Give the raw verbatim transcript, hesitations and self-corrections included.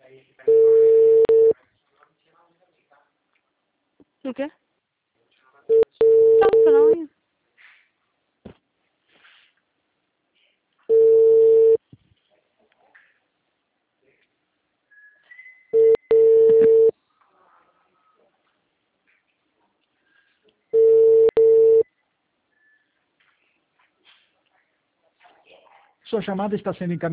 O quê? Não, não, não. Sua chamada está sendo encaminhada.